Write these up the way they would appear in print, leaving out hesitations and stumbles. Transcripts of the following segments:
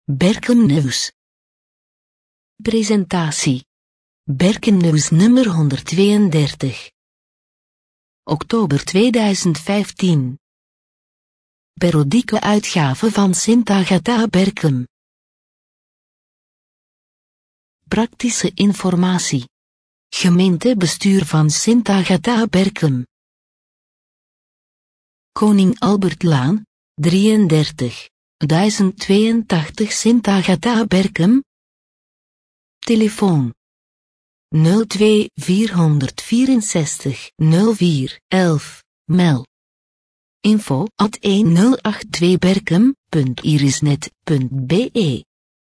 Berken Nieuws. Presentatie. Berken Nieuws nummer 132. Oktober 2015. Periodieke uitgave van Sint Agatha Berken. Praktische informatie. Gemeentebestuur van Sint Agatha Berken. Koning Albertlaan, 33, 1082 Sint Agatha Berken. Telefoon 02 464 04 11, mail info@1082berken.irisnet.be.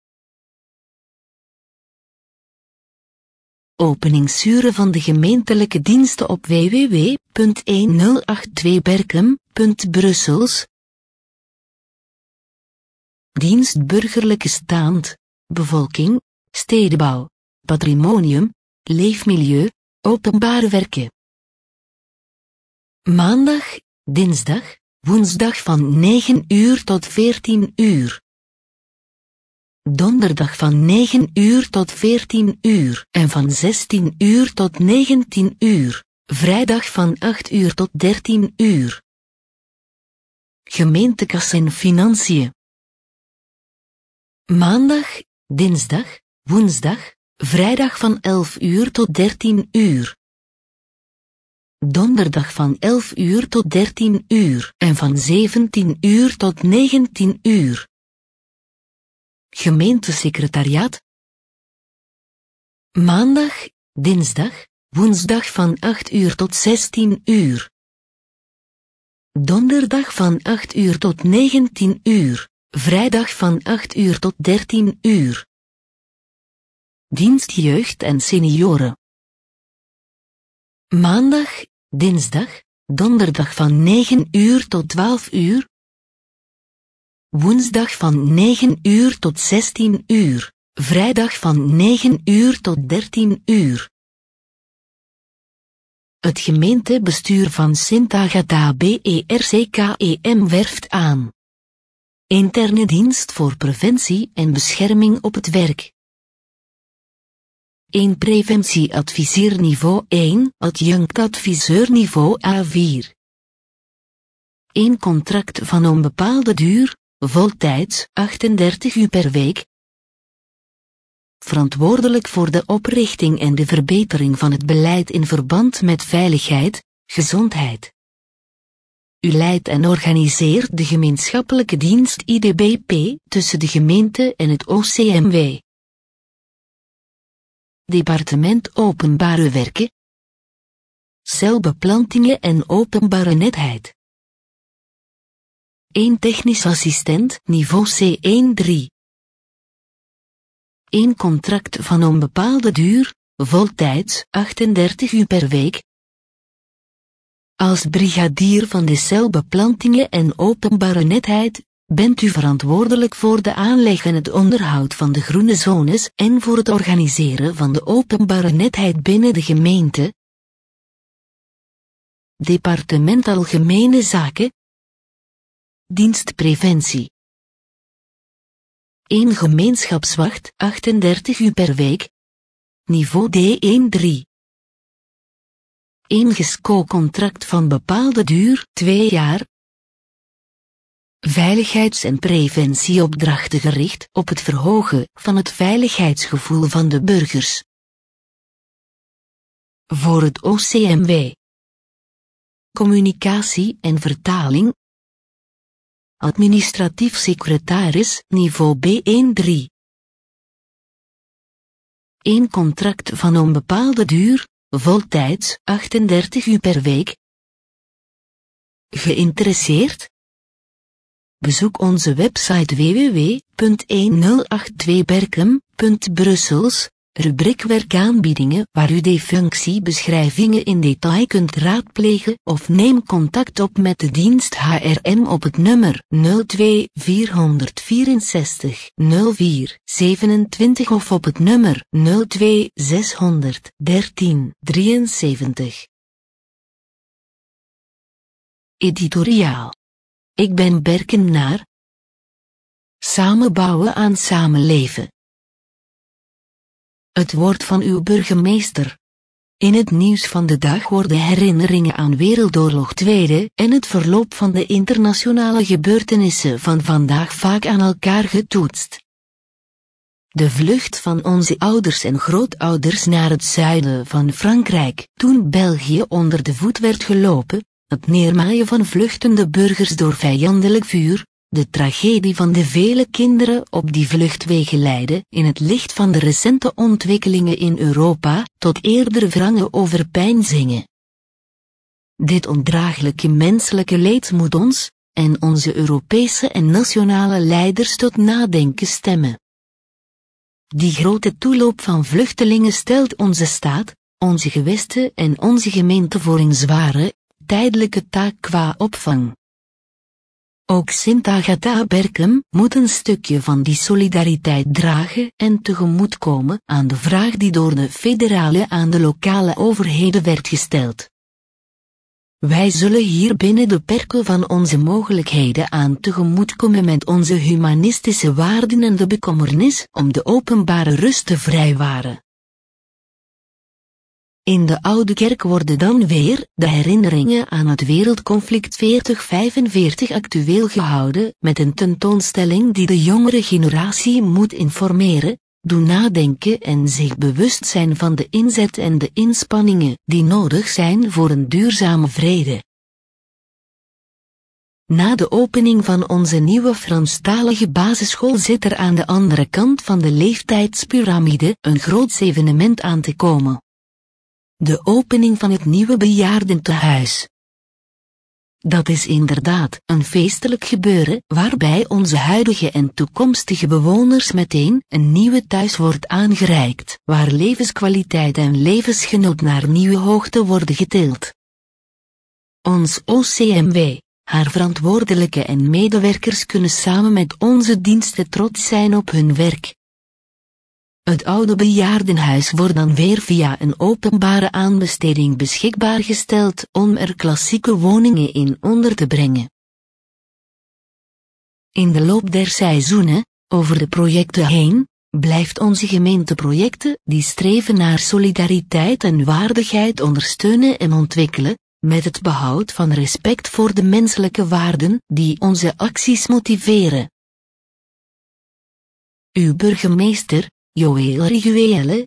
Openingsuren van de gemeentelijke diensten op www.1082berken.brussels. Dienst burgerlijke staand, bevolking, stedenbouw, patrimonium, leefmilieu, openbare werken. Maandag, dinsdag, woensdag van 9 uur tot 14 uur. Donderdag van 9 uur tot 14 uur en van 16 uur tot 19 uur. Vrijdag van 8 uur tot 13 uur. Gemeentekas en financiën. Maandag, dinsdag, woensdag, vrijdag van 11 uur tot 13 uur. Donderdag van 11 uur tot 13 uur en van 17 uur tot 19 uur. Gemeentesecretariaat. Maandag, dinsdag, woensdag van 8 uur tot 16 uur. Donderdag van 8 uur tot 19 uur. Vrijdag van 8 uur tot 13 uur. Dienst jeugd en senioren. Maandag, dinsdag, donderdag van 9 uur tot 12 uur. Woensdag van 9 uur tot 16 uur. Vrijdag van 9 uur tot 13 uur. Het gemeentebestuur van Sint Agatha BERCKEM werft aan. Interne dienst voor preventie en bescherming op het werk. 1 preventieadviseur niveau 1, adjunct-adviseur niveau A4. 1 contract van onbepaalde duur, voltijds, 38 uur per week. Verantwoordelijk voor de oprichting en de verbetering van het beleid in verband met veiligheid, gezondheid. U leidt en organiseert de gemeenschappelijke dienst IDBP tussen de gemeente en het OCMW. Departement Openbare Werken. Celbeplantingen en openbare netheid. 1 technisch assistent, niveau C1-3. 1 contract van onbepaalde duur, voltijds, 38 uur per week. Als brigadier van de celbeplantingen en openbare netheid, bent u verantwoordelijk voor de aanleg en het onderhoud van de groene zones en voor het organiseren van de openbare netheid binnen de gemeente. Departement Algemene Zaken. Dienst Preventie. 1 gemeenschapswacht, 38 uur per week. Niveau D1-3. 1 GESCO-contract van bepaalde duur, 2 jaar. Veiligheids- en preventieopdrachten gericht op het verhogen van het veiligheidsgevoel van de burgers. Voor het OCMW. Communicatie en vertaling. Administratief secretaris, niveau B1-3. 1 contract van onbepaalde duur, voltijds, 38 uur per week. Geïnteresseerd? Bezoek onze website www.1082berken.brussels, rubriek werkaanbiedingen waar u de functiebeschrijvingen in detail kunt raadplegen of neem contact op met de dienst HRM op het nummer 02 464 04 27 of op het nummer 02 613 73. Editoriaal. Ik ben Berkenaar. Samen bouwen aan samenleven. Het woord van uw burgemeester. In het nieuws van de dag worden herinneringen aan Wereldoorlog II en het verloop van de internationale gebeurtenissen van vandaag vaak aan elkaar getoetst. De vlucht van onze ouders en grootouders naar het zuiden van Frankrijk, toen België onder de voet werd gelopen, het neermaaien van vluchtende burgers door vijandelijk vuur, de tragedie van de vele kinderen op die vluchtwegen leidde, in het licht van de recente ontwikkelingen in Europa, tot eerder wrange overpeinzingen. Dit ondraaglijke menselijke leed moet ons, en onze Europese en nationale leiders tot nadenken stemmen. Die grote toeloop van vluchtelingen stelt onze staat, onze gewesten en onze gemeente voor een zware, tijdelijke taak qua opvang. Ook Sint Agatha Berchem moet een stukje van die solidariteit dragen en tegemoetkomen aan de vraag die door de federale aan de lokale overheden werd gesteld. Wij zullen hier binnen de perken van onze mogelijkheden aan tegemoetkomen met onze humanistische waarden en de bekommernis om de openbare rust te vrijwaren. In de Oude Kerk worden dan weer de herinneringen aan het wereldconflict 4045 actueel gehouden met een tentoonstelling die de jongere generatie moet informeren, doen nadenken en zich bewust zijn van de inzet en de inspanningen die nodig zijn voor een duurzame vrede. Na de opening van onze nieuwe Franstalige basisschool zit er aan de andere kant van de leeftijdspyramide een groots evenement aan te komen. De opening van het nieuwe bejaardentehuis. Dat is inderdaad een feestelijk gebeuren waarbij onze huidige en toekomstige bewoners meteen een nieuwe thuis wordt aangereikt, waar levenskwaliteit en levensgenot naar nieuwe hoogte worden getild. Ons OCMW, haar verantwoordelijke en medewerkers kunnen samen met onze diensten trots zijn op hun werk. Het oude bejaardenhuis wordt dan weer via een openbare aanbesteding beschikbaar gesteld om er klassieke woningen in onder te brengen. In de loop der seizoenen, over de projecten heen, blijft onze gemeente projecten die streven naar solidariteit en waardigheid ondersteunen en ontwikkelen, met het behoud van respect voor de menselijke waarden die onze acties motiveren. Uw burgemeester, Joël Riguele.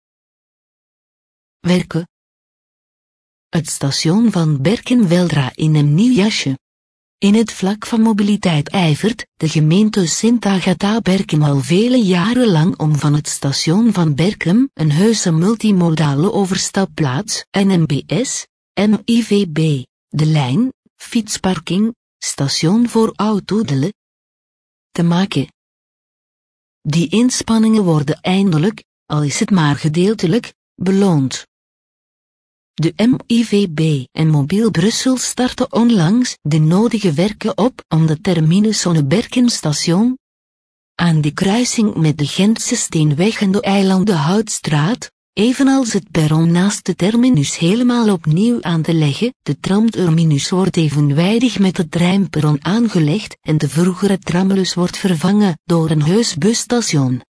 Werken. Het station van Berchem weldra in een nieuw jasje. In het vlak van mobiliteit ijvert de gemeente Sint Agatha Berchem al vele jaren lang om van het station van Berchem een heuse multimodale overstapplaats, NMBS, MIVB, de lijn, fietsparking, station voor autodelen, te maken. Die inspanningen worden eindelijk, al is het maar gedeeltelijk, beloond. De MIVB en Mobiel Brussel starten onlangs de nodige werken op om de terminus Zonneberchem-station aan de kruising met de Gentse Steenweg en de Eilandenhoutstraat, evenals het perron naast de terminus helemaal opnieuw aan te leggen. De tramterminus wordt evenwijdig met het treinperron aangelegd en de vroegere tramlus wordt vervangen door een heus busstation.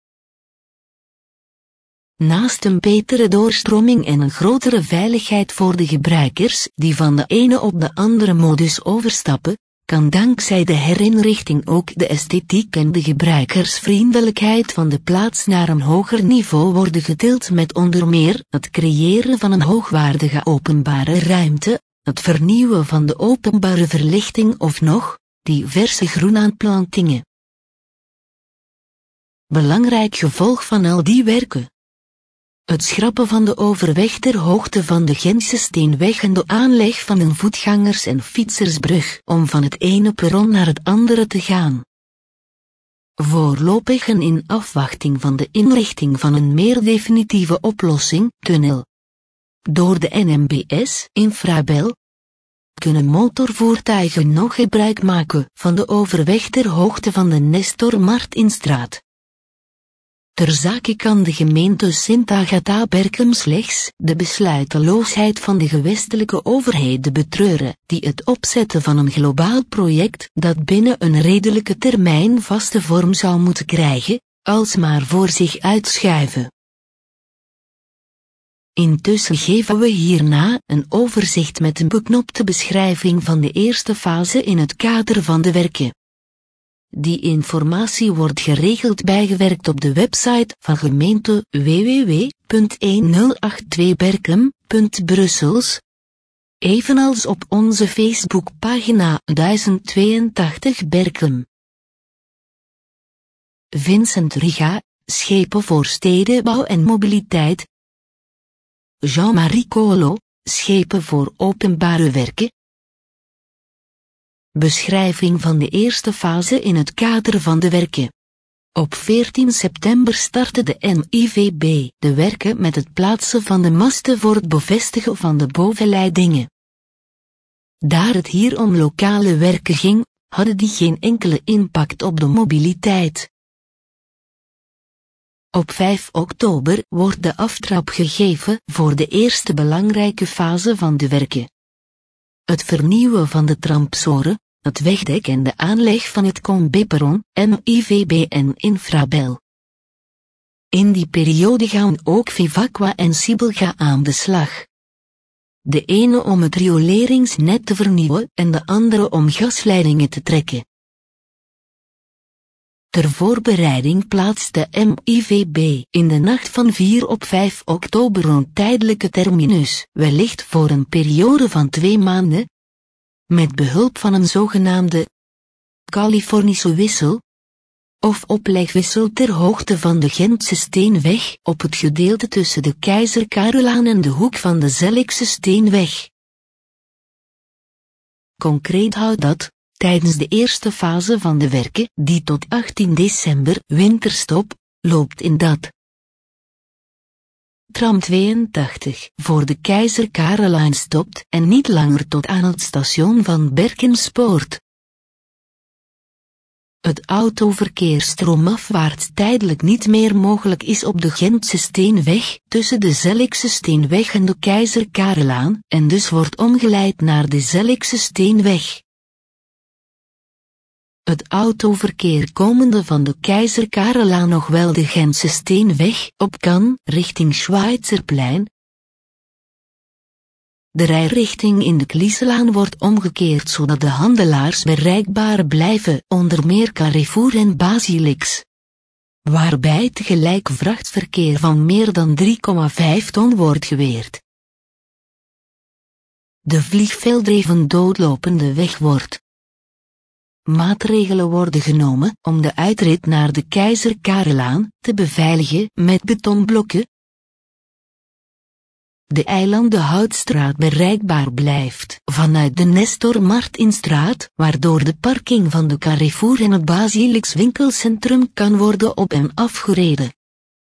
Naast een betere doorstroming en een grotere veiligheid voor de gebruikers die van de ene op de andere modus overstappen, kan dankzij de herinrichting ook de esthetiek en de gebruikersvriendelijkheid van de plaats naar een hoger niveau worden getild met onder meer het creëren van een hoogwaardige openbare ruimte, het vernieuwen van de openbare verlichting of nog, diverse groenaanplantingen. Belangrijk gevolg van al die werken. Het schrappen van de overweg ter hoogte van de Gentse Steenweg en de aanleg van een voetgangers- en fietsersbrug om van het ene perron naar het andere te gaan. Voorlopig en in afwachting van de inrichting van een meer definitieve oplossing, tunnel. Door de NMBS, Infrabel, kunnen motorvoertuigen nog gebruik maken van de overweg ter hoogte van de Nestor Martinstraat. Ter zake kan de gemeente Sint-Agatha-Berchem slechts de besluiteloosheid van de gewestelijke overheden betreuren, die het opzetten van een globaal project dat binnen een redelijke termijn vaste vorm zou moeten krijgen, alsmaar voor zich uitschuiven. Intussen geven we hierna een overzicht met een beknopte beschrijving van de eerste fase in het kader van de werken. Die informatie wordt geregeld bijgewerkt op de website van gemeente www.1082berchem.brussels, evenals op onze Facebookpagina 1082 Berchem. Vincent Riga, Schepen voor Stedenbouw en Mobiliteit. Jean-Marie Colo, Schepen voor Openbare Werken. Beschrijving van de eerste fase in het kader van de werken. Op 14 september startte de MIVB de werken met het plaatsen van de masten voor het bevestigen van de bovenleidingen. Daar het hier om lokale werken ging, hadden die geen enkele impact op de mobiliteit. Op 5 oktober wordt de aftrap gegeven voor de eerste belangrijke fase van de werken. Het vernieuwen van de tramsporen, het wegdek en de aanleg van het combi-perron, MIVB en Infrabel. In die periode gaan ook Vivaqua en Sibelga aan de slag. De ene om het rioleringsnet te vernieuwen en de andere om gasleidingen te trekken. Ter voorbereiding plaatste MIVB in de nacht van 4 op 5 oktober een tijdelijke terminus, wellicht voor een periode van 2 maanden, met behulp van een zogenaamde Californische wissel, of oplegwissel ter hoogte van de Gentse Steenweg op het gedeelte tussen de Keizer Karelaan en de hoek van de Zellikse Steenweg. Concreet houdt dat, tijdens de eerste fase van de werken, die tot 18 december winterstop, loopt in dat tram 82 voor de Keizer Karelaan stopt en niet langer tot aan het station van Berchem spoort. Het autoverkeer stroomafwaarts tijdelijk niet meer mogelijk is op de Gentse Steenweg tussen de Zellikse Steenweg en de Keizer Karelaan en dus wordt omgeleid naar de Zellikse Steenweg. Het autoverkeer komende van de Keizer Karelaan nog wel de Gentse Steenweg op kan, richting Schweizerplein. De rijrichting in de Klieselaan wordt omgekeerd zodat de handelaars bereikbaar blijven, onder meer Carrefour en Basilix. Waarbij tegelijk vrachtverkeer van meer dan 3,5 ton wordt geweerd. De vliegvelddreven doodlopende weg wordt. Maatregelen worden genomen om de uitrit naar de Keizer Karelaan te beveiligen met betonblokken. De Eilandenhoutstraat bereikbaar blijft vanuit de Nestor Martinstraat, waardoor de parking van de Carrefour en het Basilix winkelcentrum kan worden op- en afgereden.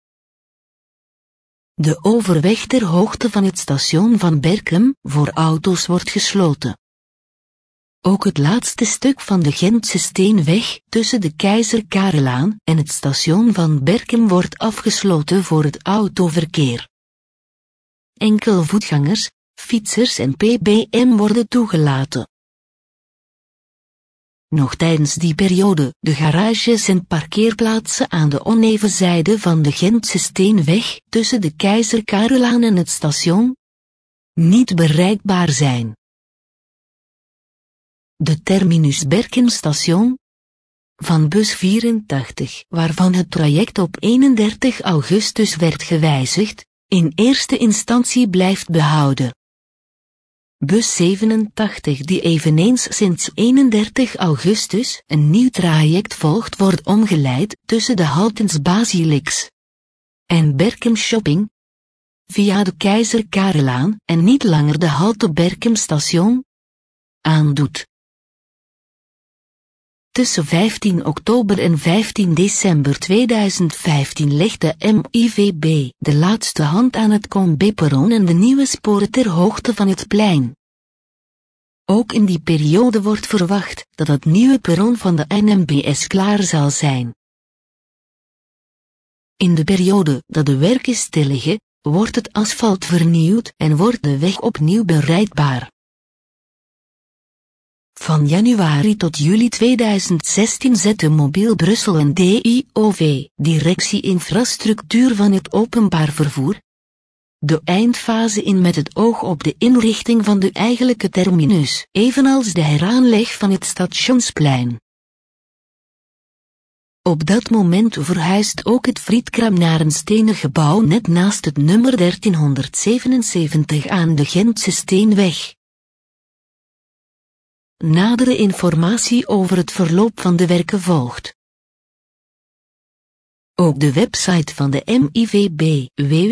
De overweg ter hoogte van het station van Berchem voor auto's wordt gesloten. Ook het laatste stuk van de Gentse Steenweg tussen de Keizer Karelaan en het station van Berchem wordt afgesloten voor het autoverkeer. Enkel voetgangers, fietsers en PBM worden toegelaten. Nog tijdens die periode de garages en parkeerplaatsen aan de onevenzijde van de Gentse Steenweg tussen de Keizer Karelaan en het station niet bereikbaar zijn. De terminus Berchem station van bus 84, waarvan het traject op 31 augustus werd gewijzigd, in eerste instantie blijft behouden. Bus 87 die eveneens sinds 31 augustus een nieuw traject volgt wordt omgeleid tussen de haltes Basilix en Berchem Shopping via de Keizer Karelaan en niet langer de halte Berchem station aandoet. Tussen 15 oktober en 15 december 2015 legde MIVB de laatste hand aan het combi-perron en de nieuwe sporen ter hoogte van het plein. Ook in die periode wordt verwacht dat het nieuwe perron van de NMBS klaar zal zijn. In de periode dat de werken stilliggen, wordt het asfalt vernieuwd en wordt de weg opnieuw bereikbaar. Van januari tot juli 2016 zette Mobiel Brussel een DIOV, Directie Infrastructuur van het Openbaar Vervoer, de eindfase in met het oog op de inrichting van de eigenlijke terminus, evenals de heraanleg van het Stationsplein. Op dat moment verhuist ook het Frietkram naar een stenen gebouw net naast het nummer 1377 aan de Gentse Steenweg. Nadere informatie over het verloop van de werken volgt. Ook de website van de MIVB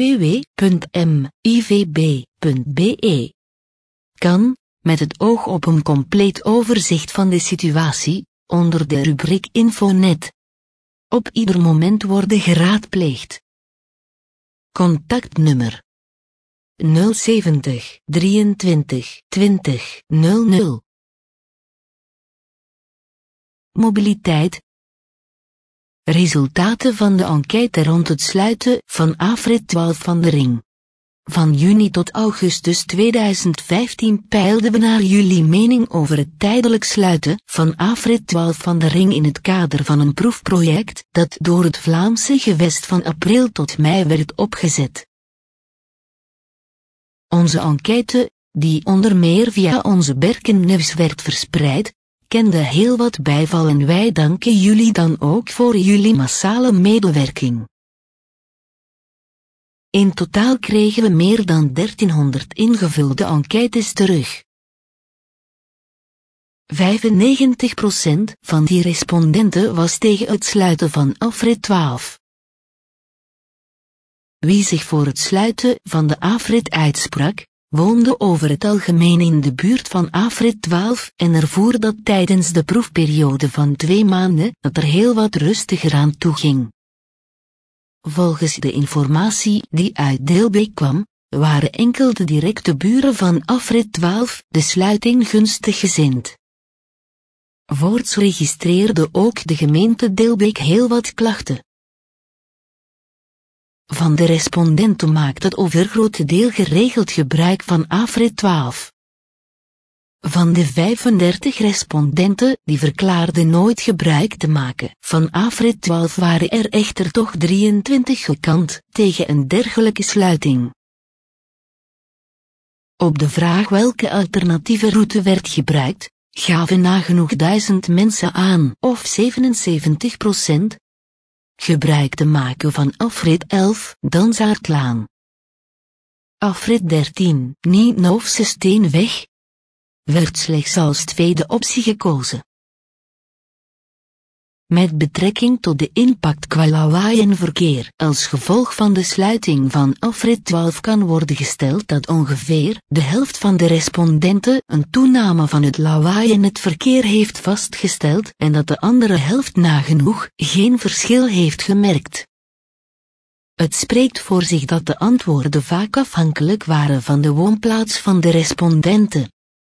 www.mivb.be kan, met het oog op een compleet overzicht van de situatie, onder de rubriek Infonet, op ieder moment worden geraadpleegd. Contactnummer 070 23 20 00. Mobiliteit. Resultaten van de enquête rond het sluiten van afrit 12 van de ring. Van juni tot augustus 2015 peilden we naar jullie mening over het tijdelijk sluiten van afrit 12 van de ring in het kader van een proefproject dat door het Vlaamse gewest van april tot mei werd opgezet. Onze enquête, die onder meer via onze Berkennieuws werd verspreid, kende heel wat bijval en wij danken jullie dan ook voor jullie massale medewerking. In totaal kregen we meer dan 1300 ingevulde enquêtes terug. 95% van die respondenten was tegen het sluiten van afrit 12. Wie zich voor het sluiten van de afrit uitsprak, woonde over het algemeen in de buurt van afrit 12 en ervoer dat tijdens de proefperiode van 2 maanden dat er heel wat rustiger aan toe ging. Volgens de informatie die uit Dilbeek kwam, waren enkel de directe buren van afrit 12 de sluiting gunstig gezind. Voorts registreerde ook de gemeente Dilbeek heel wat klachten. Van de respondenten maakt het overgrote deel geregeld gebruik van afrit 12. Van de 35 respondenten die verklaarden nooit gebruik te maken van afrit 12 waren er echter toch 23 gekant tegen een dergelijke sluiting. Op de vraag welke alternatieve route werd gebruikt, gaven nagenoeg 1000 mensen aan, of 77%, gebruik te maken van afrit 11, Dansaardlaan. Afrit 13, Nienhoofse Steenweg, werd slechts als tweede optie gekozen. Met betrekking tot de impact qua lawaai en verkeer als gevolg van de sluiting van afrit 12 kan worden gesteld dat ongeveer de helft van de respondenten een toename van het lawaai en het verkeer heeft vastgesteld en dat de andere helft nagenoeg geen verschil heeft gemerkt. Het spreekt voor zich dat de antwoorden vaak afhankelijk waren van de woonplaats van de respondenten.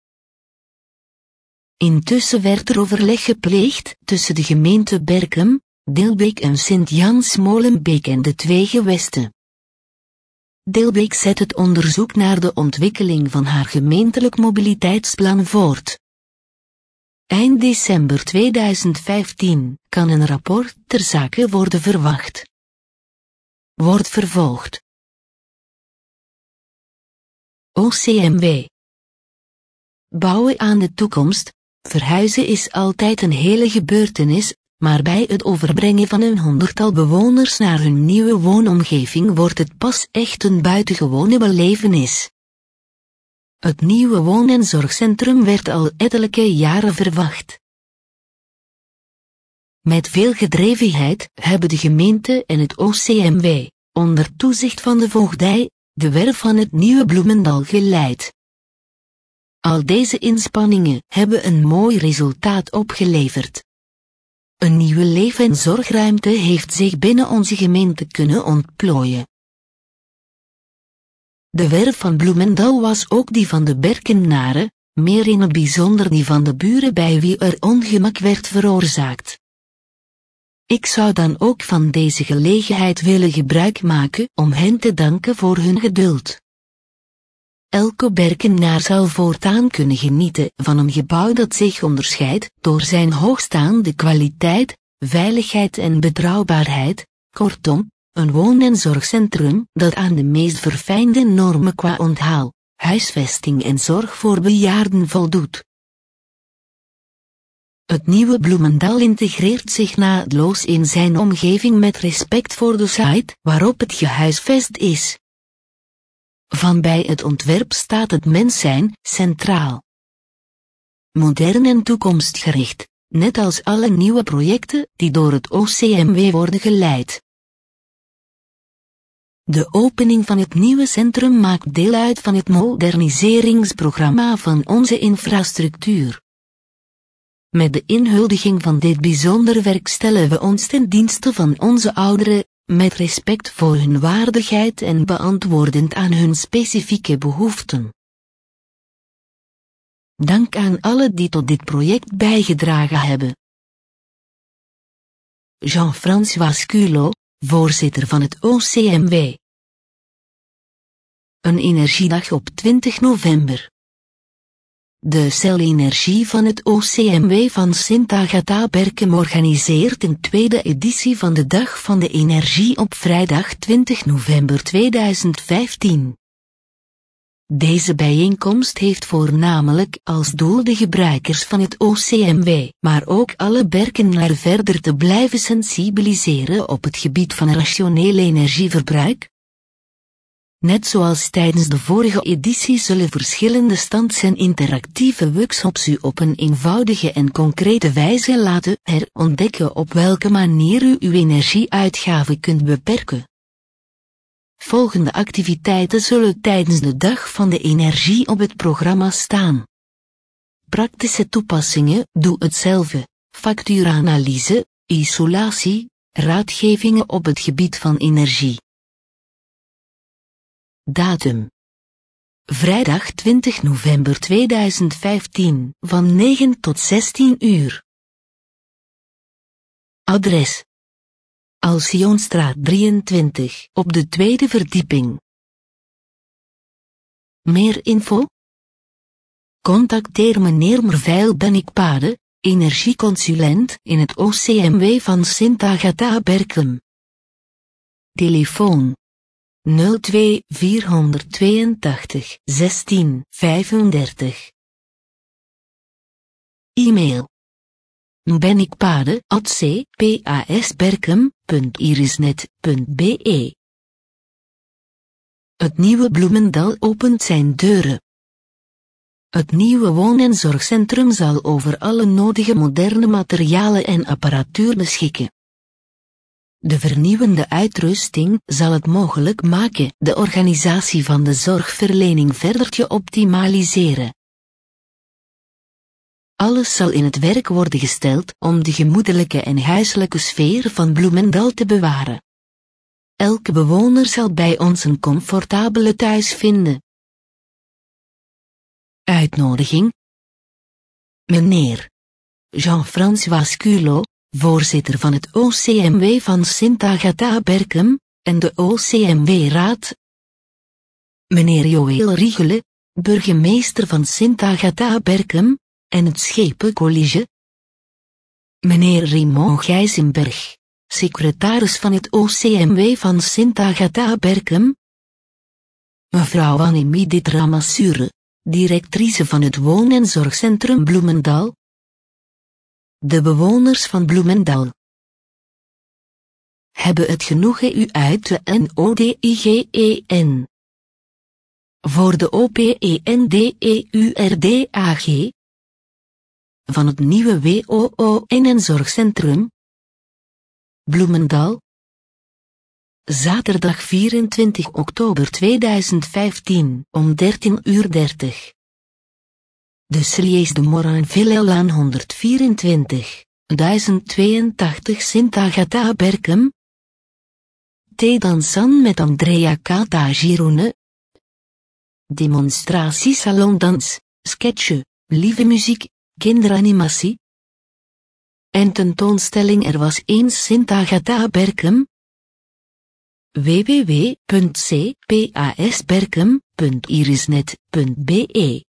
Intussen werd er overleg gepleegd tussen de gemeente Berchem, Dilbeek en Sint-Jans-Molenbeek en de 2 gewesten. Dilbeek zet het onderzoek naar de ontwikkeling van haar gemeentelijk mobiliteitsplan voort. Eind december 2015 kan een rapport ter zake worden verwacht. Wordt vervolgd. OCMW. Bouwen aan de toekomst. Verhuizen is altijd een hele gebeurtenis, maar bij het overbrengen van een 100-tal bewoners naar hun nieuwe woonomgeving wordt het pas echt een buitengewone belevenis. Het nieuwe woon- en zorgcentrum werd al ettelijke jaren verwacht. Met veel gedrevenheid hebben de gemeente en het OCMW, onder toezicht van de voogdij, de werf van het nieuwe Bloemendal geleid. Al deze inspanningen hebben een mooi resultaat opgeleverd. Een nieuwe leef- en zorgruimte heeft zich binnen onze gemeente kunnen ontplooien. De werf van Bloemendal was ook die van de Berkenaren, meer in het bijzonder die van de buren bij wie er ongemak werd veroorzaakt. Ik zou dan ook van deze gelegenheid willen gebruik maken om hen te danken voor hun geduld. Elke Berkenaar zal voortaan kunnen genieten van een gebouw dat zich onderscheidt door zijn hoogstaande kwaliteit, veiligheid en betrouwbaarheid, kortom, een woon- en zorgcentrum dat aan de meest verfijnde normen qua onthaal, huisvesting en zorg voor bejaarden voldoet. Het nieuwe Bloemendal integreert zich naadloos in zijn omgeving met respect voor de site waarop het gehuisvest is. Van bij het ontwerp staat het mens zijn centraal. Modern en toekomstgericht, net als alle nieuwe projecten die door het OCMW worden geleid. De opening van het nieuwe centrum maakt deel uit van het moderniseringsprogramma van onze infrastructuur. Met de inhuldiging van dit bijzondere werk stellen we ons ten dienste van onze ouderen, met respect voor hun waardigheid en beantwoordend aan hun specifieke behoeften. Dank aan allen die tot dit project bijgedragen hebben. Jean-François Culot, voorzitter van het OCMW. Een energiedag op 20 november. De celenergie van het OCMW van Sint-Agatha-Berchem organiseert een tweede editie van de Dag van de Energie op vrijdag 20 november 2015. Deze bijeenkomst heeft voornamelijk als doel de gebruikers van het OCMW, maar ook alle Berkenaren verder te blijven sensibiliseren op het gebied van rationeel energieverbruik. Net zoals tijdens de vorige editie zullen verschillende stands en interactieve workshops u op een eenvoudige en concrete wijze laten herontdekken op welke manier u uw energieuitgaven kunt beperken. Volgende activiteiten zullen tijdens de Dag van de Energie op het programma staan. Praktische toepassingen, doe-het-zelf, factuuranalyse, isolatie, raadgevingen op het gebied van energie. Datum: vrijdag 20 november 2015 van 9 tot 16 uur. Adres: Alcyonstraat 23 op de tweede verdieping. Meer info? Contacteer meneer Merveil Bennikpade, energieconsulent in het OCMW van Sint-Agatha-Berchem. Telefoon 02 482 16 35. E-mail: bennikpade@cpasberchem.irisnet.be. Het nieuwe Bloemendal opent zijn deuren. Het nieuwe woon- en zorgcentrum zal over alle nodige moderne materialen en apparatuur beschikken. De vernieuwende uitrusting zal het mogelijk maken de organisatie van de zorgverlening verder te optimaliseren. Alles zal in het werk worden gesteld om de gemoedelijke en huiselijke sfeer van Bloemendal te bewaren. Elke bewoner zal bij ons een comfortabele thuis vinden. Uitnodiging: meneer Jean-François Culot, voorzitter van het OCMW van Sint-Agatha-Berchem, en de OCMW-raad. Meneer Joël Riegele, burgemeester van Sint-Agatha-Berchem, en het Schepencollege. Meneer Raymond Gijzenberg, secretaris van het OCMW van Sint-Agatha-Berchem. Mevrouw Annemie de Tramassure, directrice van het woon- en zorgcentrum Bloemendal. De bewoners van Bloemendal hebben het genoegen u uit te nodigen. Voor de OPENDEURDAG van het nieuwe WOON- en zorgcentrum Bloemendal. Zaterdag 24 oktober 2015 om 13:30. De Slies de Morinville-Laan 124, 1082 Sint-Agatha-Berchem. Thee dansen met Andrea Caltagirone. Demonstratie salondans, sketchen, lieve muziek, kinderanimatie. en tentoonstelling Er was eens Sint Agatha Berchem. www.cpasberchem.irisnet.be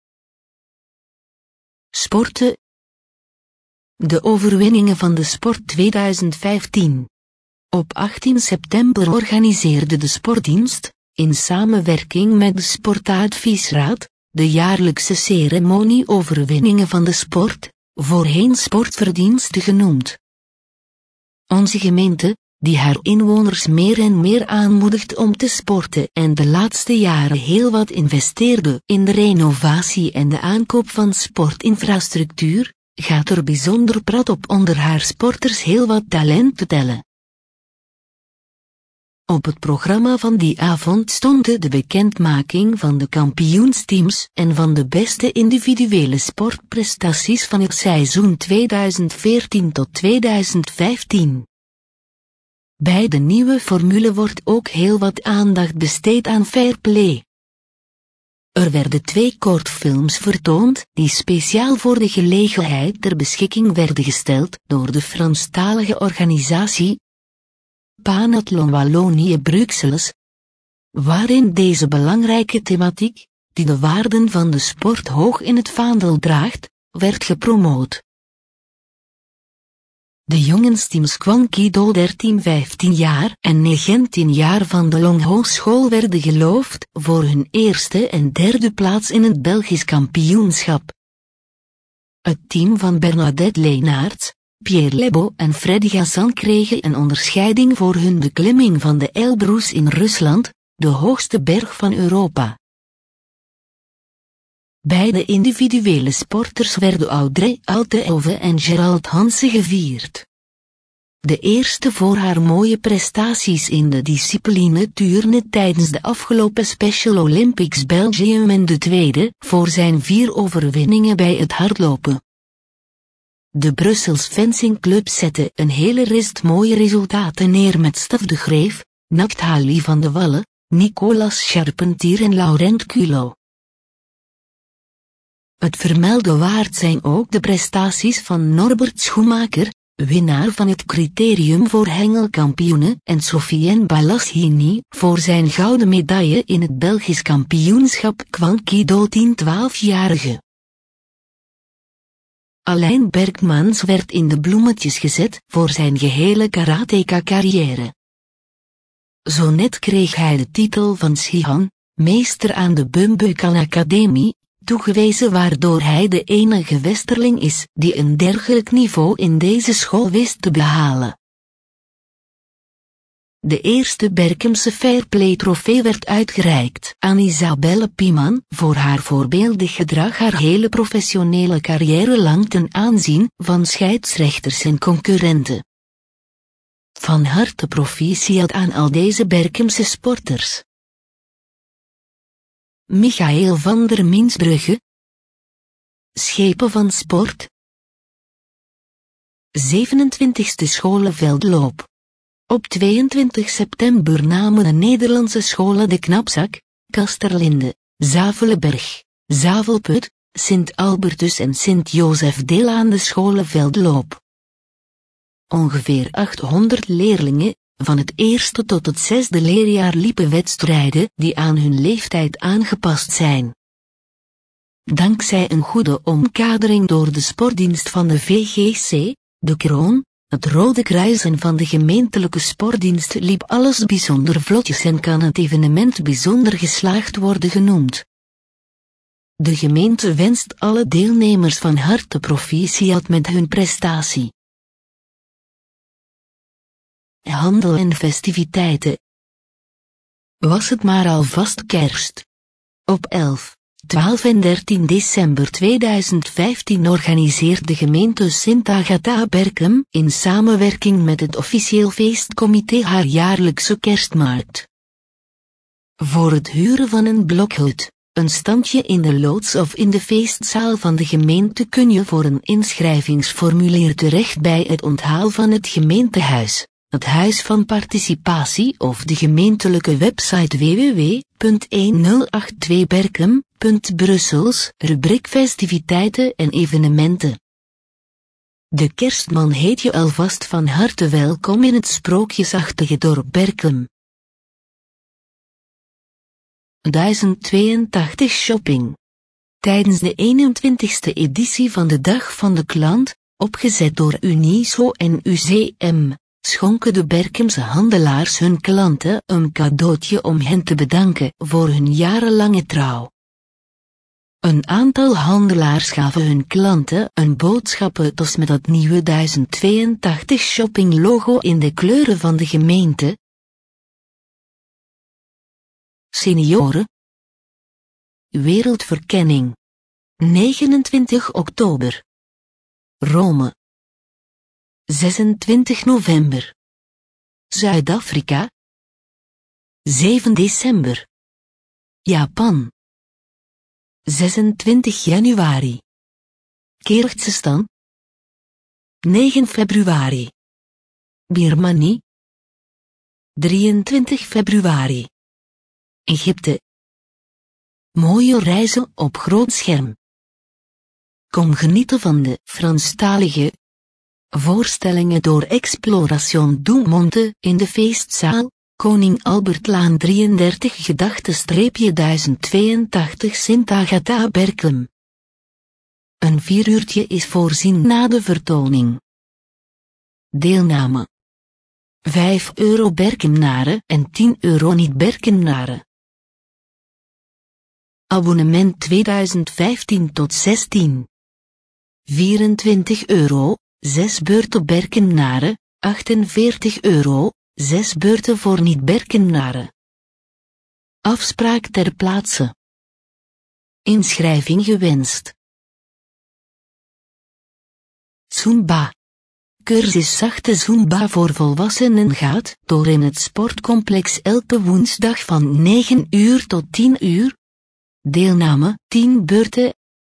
Sporten. De overwinningen van de sport 2015. Op 18 september organiseerde de Sportdienst, in samenwerking met de Sportadviesraad, de jaarlijkse ceremonie overwinningen van de sport, voorheen sportverdiensten genoemd. Onze gemeente, die haar inwoners meer en meer aanmoedigt om te sporten en de laatste jaren heel wat investeerde in de renovatie en de aankoop van sportinfrastructuur, gaat er bijzonder prat op onder haar sporters heel wat talent te tellen. Op het programma van die avond stond de bekendmaking van de kampioensteams en van de beste individuele sportprestaties van het seizoen 2014 tot 2015. Bij de nieuwe formule wordt ook heel wat aandacht besteed aan fair play. Er werden 2 kortfilms vertoond die speciaal voor de gelegenheid ter beschikking werden gesteld door de Franstalige organisatie Panathlon Wallonië-Bruxelles, waarin deze belangrijke thematiek, die de waarden van de sport hoog in het vaandel draagt, werd gepromoot. De jongensteams Kwankido 13-15 jaar en 19 jaar van de Long Hogeschool werden geloofd voor hun eerste en derde plaats in het Belgisch kampioenschap. Het team van Bernadette Leenaerts, Pierre Lebo en Freddy Gassan kregen een onderscheiding voor hun beklimming van de Elbrus in Rusland, de hoogste berg van Europa. Bij de individuele sporters werden Audrey Alteove en Gerald Hansen gevierd. De eerste voor haar mooie prestaties in de discipline turnen tijdens de afgelopen Special Olympics Belgium en de tweede voor zijn 4 overwinningen bij het hardlopen. De Brussels Fencing Club zette een hele rist mooie resultaten neer met Stef de Greef, Naftali van de Wallen, Nicolas Charpentier en Laurent Culo. Het vermelde waard zijn ook de prestaties van Norbert Schoemaker, winnaar van het criterium voor hengelkampioenen, en Sofiane Balassini voor zijn gouden medaille in het Belgisch kampioenschap Kwankido 10-12-jarige. Alain Bergmans werd in de bloemetjes gezet voor zijn gehele karateka-carrière. Zo net kreeg hij de titel van Shihan, meester aan de Bumbukan Academie, toegewezen waardoor hij de enige westerling is die een dergelijk niveau in deze school wist te behalen. De eerste Berkemse Fairplay trofee werd uitgereikt aan Isabelle Pieman voor haar voorbeeldig gedrag haar hele professionele carrière lang ten aanzien van scheidsrechters en concurrenten. Van harte proficiat aan al deze Berkemse sporters. Michael van der Minsbrugge. Schepen van sport. 27e scholenveldloop. Op 22 september namen de Nederlandse scholen de Knapzak, Kasterlinde, Zavelenberg, Zavelput, Sint-Albertus en Sint-Jozef deel aan de scholenveldloop. Ongeveer 800 leerlingen, van het eerste tot het 6e leerjaar liepen wedstrijden die aan hun leeftijd aangepast zijn. Dankzij een goede omkadering door de sportdienst van de VGC, de Kroon, het Rode Kruis en van de gemeentelijke sportdienst liep alles bijzonder vlotjes en kan het evenement bijzonder geslaagd worden genoemd. De gemeente wenst alle deelnemers van harte proficiat met hun prestatie. Handel en festiviteiten. Was het maar alvast kerst. Op 11, 12 en 13 december 2015 organiseert de gemeente Sint Agatha Berchem in samenwerking met het officieel feestcomité haar jaarlijkse kerstmarkt. Voor het huren van een blokhut, een standje in de loods of in de feestzaal van de gemeente kun je voor een inschrijvingsformulier terecht bij het onthaal van het gemeentehuis, het Huis van Participatie of de gemeentelijke website www.1082berchem.brussels, rubriek festiviteiten en evenementen. De kerstman heet je alvast van harte welkom in het sprookjesachtige dorp Berchem. 1082 Shopping. Tijdens de 21ste editie van de Dag van de Klant, opgezet door Uniso en UCM, schonken de Berchemse handelaars hun klanten een cadeautje om hen te bedanken voor hun jarenlange trouw. Een aantal handelaars gaven hun klanten een boodschappentas met het nieuwe 1082 Shopping logo in de kleuren van de gemeente. Senioren. Wereldverkenning. 29 oktober. Rome. 26 november. Zuid-Afrika. 7 december. Japan. 26 januari. Kyrgyzstan. 9 februari. Birmanie. 23 februari. Egypte. Mooie reizen op groot scherm. Kom genieten van de Franstalige voorstellingen door Exploration du Monde in de feestzaal, Koning Albertlaan 33 1082 Sint Agatha Berchem. Een 4 uurtje is voorzien na de vertoning. Deelname. €5 Berchenaren en €10 niet-Berchenaren. Abonnement 2015 tot 16. €24, 6 beurten Berchenaren, €48, 6 beurten voor niet-Berchenaren. Afspraak ter plaatse. Inschrijving gewenst. Zumba. Cursus zachte Zumba voor volwassenen gaat door in het sportcomplex elke woensdag van 9 uur tot 10 uur. Deelname 10 beurten.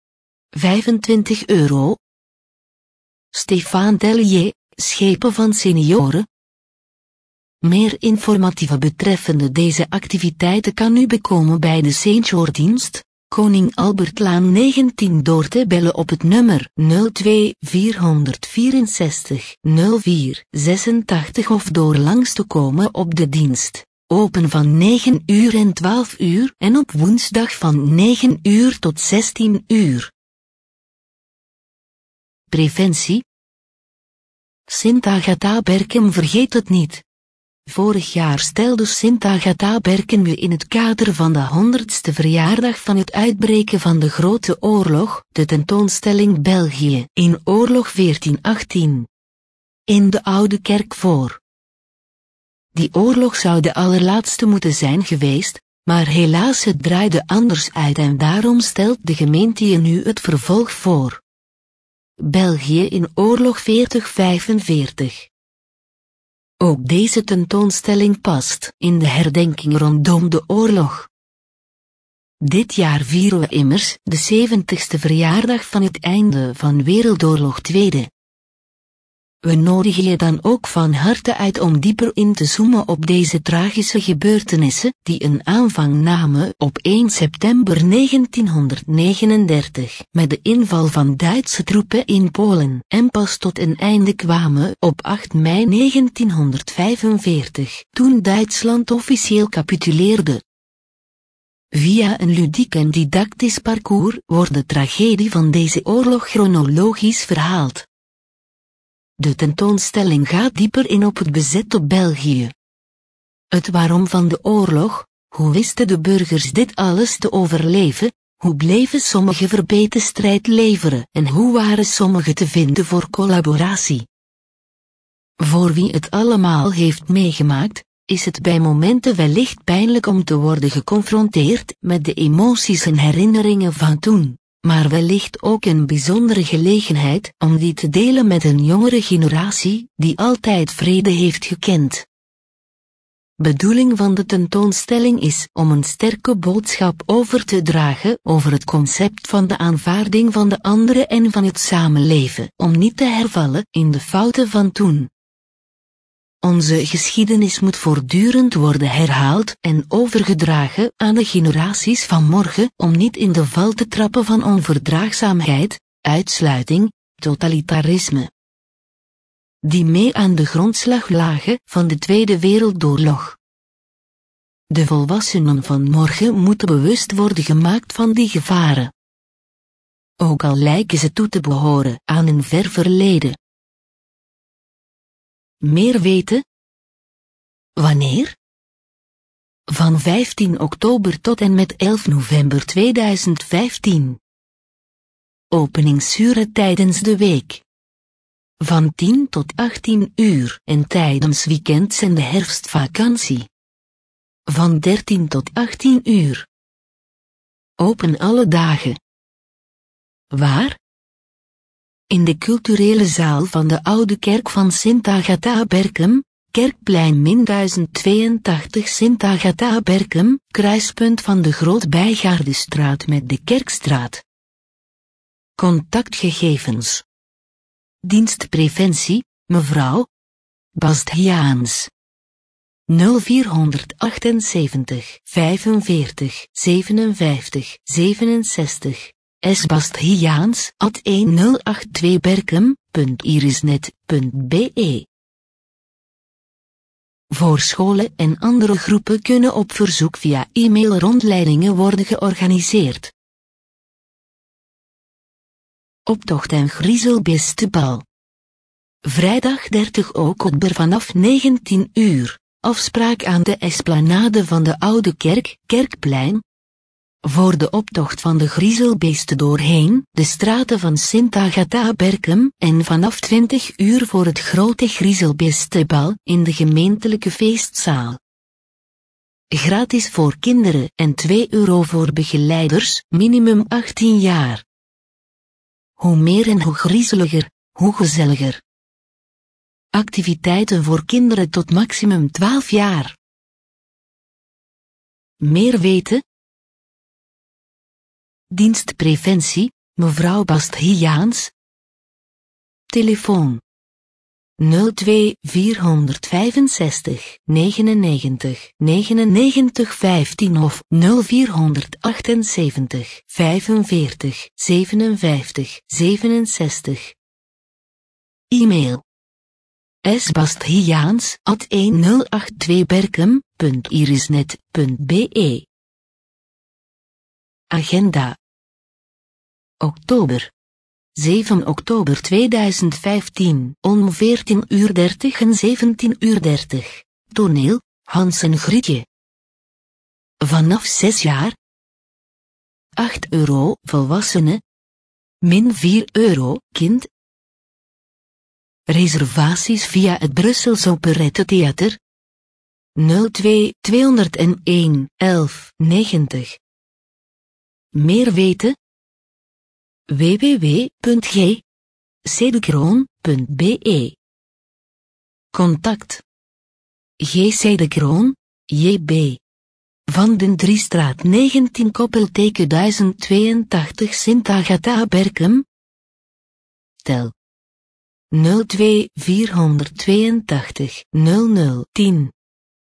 €25. Stéphane Tellier, schepen van senioren. Meer informatie betreffende deze activiteiten kan u bekomen bij de Seniordienst, Koning Albertlaan 19 door te bellen op het nummer 02 464 04 86 of door langs te komen op de dienst. Open van 9 uur en 12 uur en op woensdag van 9 uur tot 16 uur. Preventie. Sint Agatha Berchem vergeet het niet. Vorig jaar stelde Sint Agatha Berchem in het kader van de 100ste verjaardag van het uitbreken van de Grote Oorlog, de tentoonstelling België in oorlog 1418. In de Oude Kerk voor. Die oorlog zou de allerlaatste moeten zijn geweest, maar helaas het draaide anders uit en daarom stelt de gemeente je nu het vervolg voor. België in oorlog 4045. Ook deze tentoonstelling past in de herdenking rondom de oorlog. Dit jaar vieren we immers de 70ste verjaardag van het einde van Wereldoorlog 2. We nodigen je dan ook van harte uit om dieper in te zoomen op deze tragische gebeurtenissen die een aanvang namen op 1 september 1939 met de inval van Duitse troepen in Polen en pas tot een einde kwamen op 8 mei 1945 toen Duitsland officieel capituleerde. Via een ludiek en didactisch parcours wordt de tragedie van deze oorlog chronologisch verhaald. De tentoonstelling gaat dieper in op het bezette België. Het waarom van de oorlog, hoe wisten de burgers dit alles te overleven, hoe bleven sommigen verbeten strijd leveren en hoe waren sommigen te vinden voor collaboratie. Voor wie het allemaal heeft meegemaakt, is het bij momenten wellicht pijnlijk om te worden geconfronteerd met de emoties en herinneringen van toen. Maar wellicht ook een bijzondere gelegenheid om die te delen met een jongere generatie die altijd vrede heeft gekend. Bedoeling van de tentoonstelling is om een sterke boodschap over te dragen over het concept van de aanvaarding van de andere en van het samenleven, om niet te hervallen in de fouten van toen. Onze geschiedenis moet voortdurend worden herhaald en overgedragen aan de generaties van morgen om niet in de val te trappen van onverdraagzaamheid, uitsluiting, totalitarisme. die mee aan de grondslag lagen van de Tweede Wereldoorlog. De volwassenen van morgen moeten bewust worden gemaakt van die gevaren. Ook al lijken ze toe te behoren aan een ver verleden. Meer weten? Wanneer? Van 15 oktober tot en met 11 november 2015. Openingsuren tijdens de week. Van 10 tot 18 uur en tijdens weekends en de herfstvakantie. Van 13 tot 18 uur. Open alle dagen. Waar? In de culturele zaal van de Oude Kerk van Sint Agatha Berchem, Kerkplein 1082 Sint Agatha Berchem, kruispunt van de Groot-Bijgaardestraat met de Kerkstraat. Contactgegevens. Dienstpreventie, mevrouw Bastiaans. 0478 45 57 67 sbastiaans@1082berchem.irisnet.be. Voor scholen en andere groepen kunnen op verzoek via e-mail rondleidingen worden georganiseerd. Optocht en griezelbeestenbal. Vrijdag 30 oktober vanaf 19 uur. Afspraak aan de esplanade van de Oude Kerk, Kerkplein. Voor de optocht van de griezelbeesten doorheen de straten van Sint Agatha Berchem en vanaf 20 uur voor het grote griezelbeestenbal in de gemeentelijke feestzaal. Gratis voor kinderen en €2 voor begeleiders, minimum 18 jaar. Hoe meer en hoe griezeliger, hoe gezelliger. Activiteiten voor kinderen tot maximum 12 jaar. Meer weten? Dienstpreventie, mevrouw Bastiaans. Telefoon 02 465 99 99 15 of 0478 45 57 67. E-mail sbastiaans@1082berchem.irisnet.be. Agenda. Oktober. 7 oktober 2015, om 14:30 en 17:30. Toneel, Hans en Grietje. Vanaf 6 jaar. €8 volwassenen. -€4 kind. Reservaties via het Brussels Operettetheater. 02 201 11 90. Meer weten? www.gcdekroon.be. Contact G.C. de Kroon, J.B. Van den Driestraat 19 koppelteken 1082 Sint Agatha Berchem. Tel 02 482 00 10.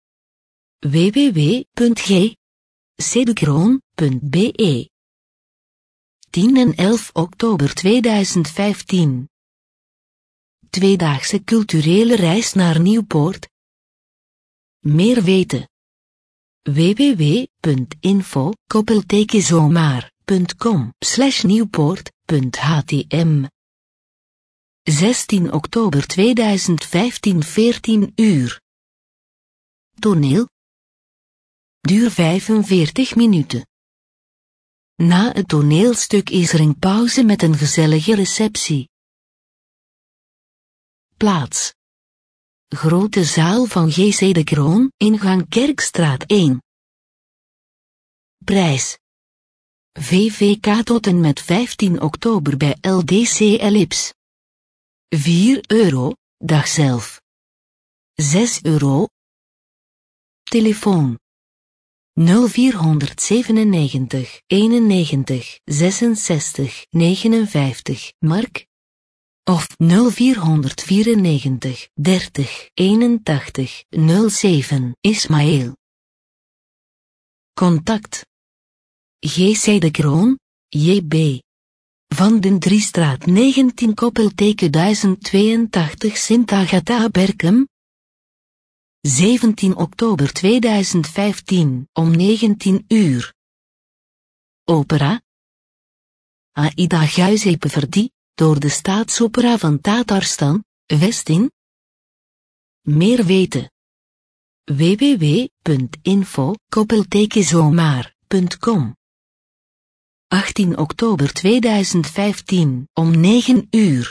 www.gcdekroon.be. 10 en 11 oktober 2015. Tweedaagse culturele reis naar Nieuwpoort. Meer weten. www.info-zomaar.com/nieuwpoort.htm 16 oktober 2015 14 uur. Toneel. Duur 45 minuten. Na het toneelstuk is er een pauze met een gezellige receptie. Plaats. Grote zaal van G.C. de Kroon, ingang Kerkstraat 1. Prijs. VVK tot en met 15 oktober bij LDC Ellipse. €4, dag zelf. €6. Telefoon 0497 91 66 59 Mark of 0494 30 81 07 Ismaël. Contact G.C. de Kroon, J.B. Van den Driestraat 19 koppelteken 1082 Sint Agatha Berchem. 17 oktober 2015 om 19 uur. Opera. Aida Giuseppe Verdi, door de Staatsopera van Tatarstan, Westin. Meer weten. www.info-zomaar.com 18 oktober 2015 om 9 uur.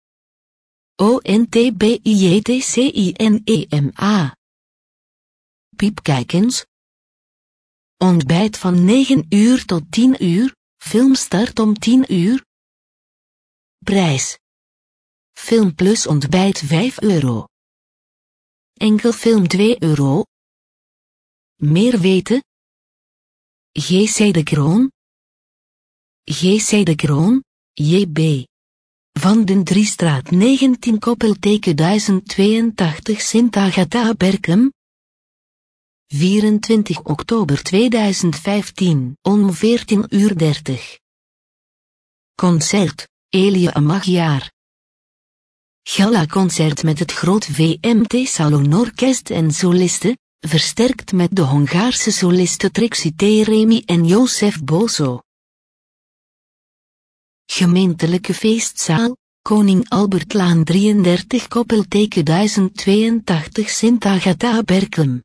ONTBIJTCINEMA. Piepkijkens. Ontbijt van 9 uur tot 10 uur, filmstart om 10 uur. Prijs. Film plus ontbijt €5. Enkel film €2. Meer weten? GC de Kroon. GC de Kroon, JB. Van den Driestraat 19 koppelteken 1082 Sint Agatha Berchem. 24 oktober 2015 om 14:30 uur. Concert, Elia Magyar. Gala-concert met het Groot VMT Salonorkest en solisten, versterkt met de Hongaarse solisten Trixie Teremi en Josef Boso. Gemeentelijke feestzaal, Koning Albertlaan 33 koppelteken 1082 Sint Agatha Berchem.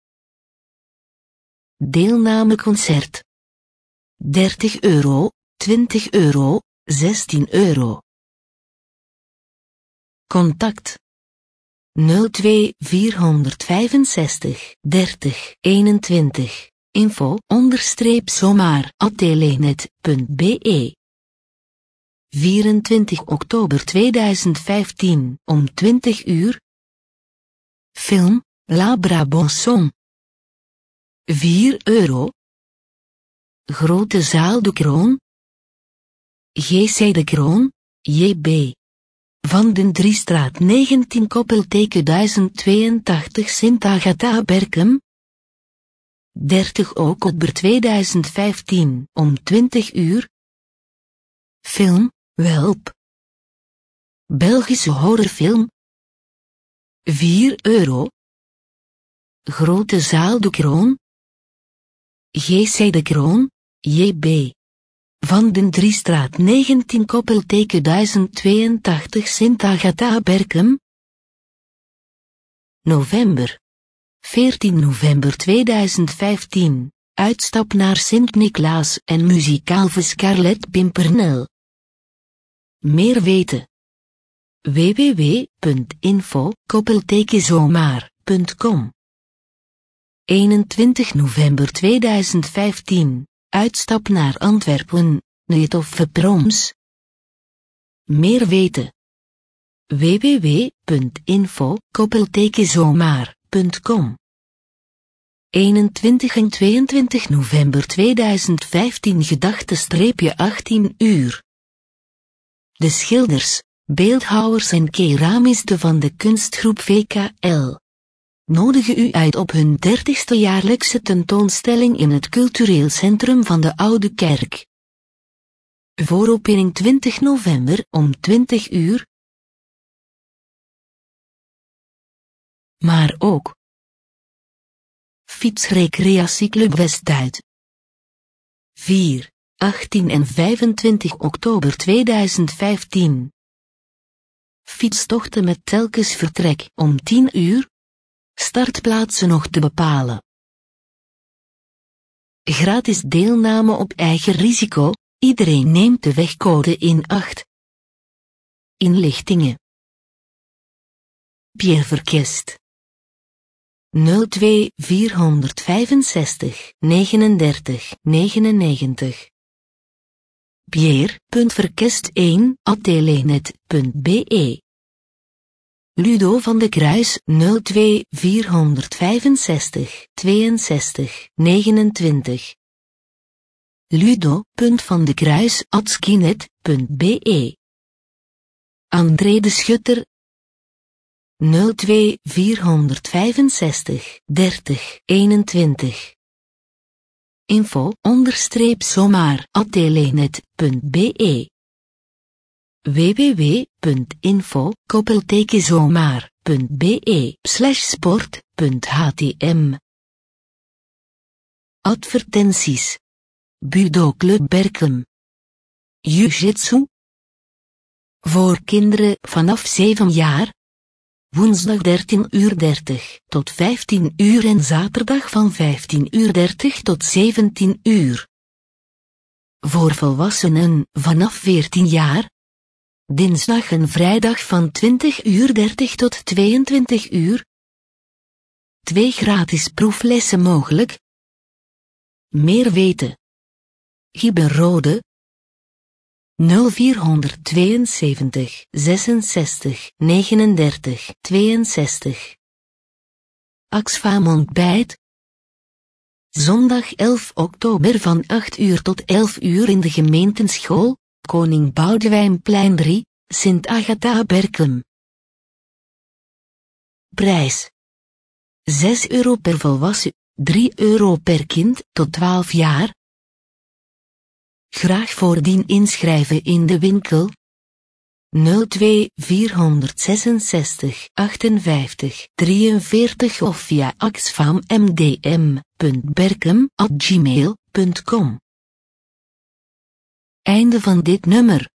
Deelnameconcert. €30, €20, €16. Contact. 02 465 30 21. info_zomaar@telenet.be 24 oktober 2015 om 20 uur. Film, La Brabançon. €4. Grote zaal de Kroon. GC de Kroon, JB. Van den Driestraat 19 koppelteken 1082 Sint Agatha Berchem. 30 oktober 2015 om 20 uur. Film, Welp. Belgische horrorfilm. €4. Grote zaal de Kroon. GC de Kroon, JB. Van den Driestraat 19 koppelteken 1082 Sint Agatha Berchem. November. 14 november 2015. Uitstap naar Sint-Niklaas en muzikaal Scarlet Pimpernel. Meer weten. www.info-zomaar.com 21 november 2015. Uitstap naar Antwerpen, Neetoffe Proms. Meer weten. www.info-zomaar.com 21 en 22 november 2015 gedachte-18 uur. De schilders, beeldhouwers en keramisten van de kunstgroep VKL nodigen u uit op hun 30ste jaarlijkse tentoonstelling in het cultureel centrum van de Oude Kerk. Vooropening 20 november om 20 uur. Maar ook Fietsrecreatieclub Westduit. 4, 18 en 25 oktober 2015. Fietstochten met telkens vertrek om 10 uur. Startplaatsen nog te bepalen. Gratis deelname op eigen risico, iedereen neemt de wegcode in acht. Inlichtingen. Pierre Verkest. 02 465 39 99. Pierre.verkest1@telenet.be. Ludo van de Kruis 02 465 62 29. Ludo.vandekruis@skinet.be. André de Schutter 02 465 30 21. Info_zomaar@telenet.be www.info-zomaar.be/sport.htm. Advertenties. Budo Club Berchem. Jiu-jitsu. Voor kinderen vanaf 7 jaar. Woensdag 13:30 tot 15 uur en zaterdag van 15:30 tot 17 uur. Voor volwassenen vanaf 14 jaar. Dinsdag en vrijdag van 20:30 tot 22 uur. 2 gratis proeflessen mogelijk. Meer weten. Giberode 0472 66 39 62. Axfam ontbijt. Zondag 11 oktober van 8 uur tot 11 uur in de gemeenteschool, Koning Boudewijnplein 3, Sint Agatha Berchem. Prijs. €6 per volwassen, €3 per kind tot 12 jaar. Graag voordien inschrijven in de winkel. 02 466 58 43 of via axfammdm.berchem@gmail.com. Einde van dit nummer.